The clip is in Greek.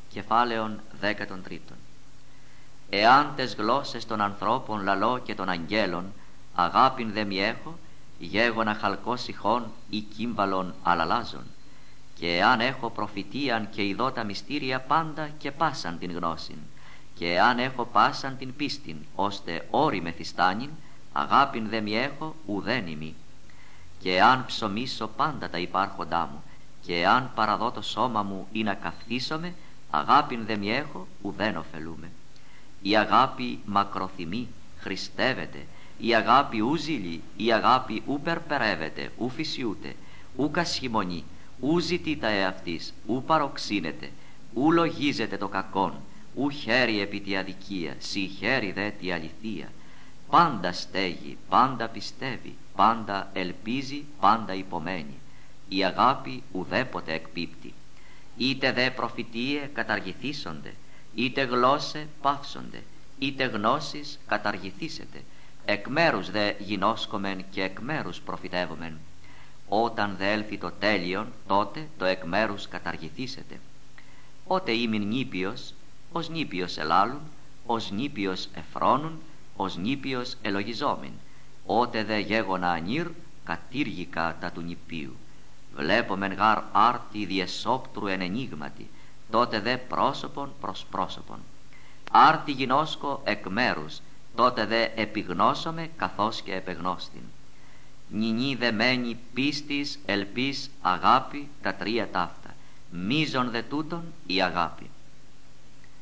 Κεφάλαιον 13. Εάν τες γλώσσες των ανθρώπων λαλώ και των αγγέλων, αγάπην δε μη έχω, γέγονα χαλκός ηχών ή κύμβαλον αλαλάζων. Και εάν έχω προφητείαν και ειδώ τα μυστήρια πάντα και πάσαν την γνώσιν, και εάν έχω πάσαν την πίστην, ώστε όρη μεθυστάνην, αγάπην δε μη έχω, ουδέν ημί. Και εάν ψωμίσω πάντα τα υπάρχοντά μου, και εάν παραδώ το σώμα μου ή να καυθίσομαι, αγάπην δε μη έχω, ουδέν ωφελούμε. Η αγάπη μακροθυμεί, χριστεύεται, η αγάπη ου ζηλεί, η αγάπη ου περπερεύεται, ου φυσιούται, ου κασχημονεί, ου ζητεί τα εαυτής, ου παροξύνεται, ου λογίζεται το κακόν, ου χαίρει επί τη αδικία, συγχαίρει δε τη αληθεία. Πάντα στέγει, πάντα πιστεύει, πάντα ελπίζει, πάντα υπομένει. Η αγάπη ουδέποτε εκπίπτει. Είτε δε προφητείε καταργηθήσονται, είτε γλώσσε παύσονται, είτε γνώσεις καταργηθήσετε. Εκ μέρους δε γινώσκομεν και εκ μέρους προφητεύομεν. Όταν δε έλθει το τέλειον, τότε το εκ μέρους καταργηθήσετε. Ότε ήμην νήπιος, ως νήπιος ελάλουν, ως νήπιος εφρόνουν, ως νήπιος ελογιζόμην. Ότε δε γέγονα ανήρ, κατήργηκα τα του νηπίου. Βλέπομεν γάρ άρτη διεσόπτρου εν ενίγματι, τότε δε πρόσωπον προς πρόσωπον. Άρτη γινώσκω εκ μέρους, τότε δε επιγνώσομαι καθώς και επεγνώστην. Νινή δεμένη πίστης, ελπίς, αγάπη, τα τρία ταύτα. Μίζον δε τούτον η αγάπη.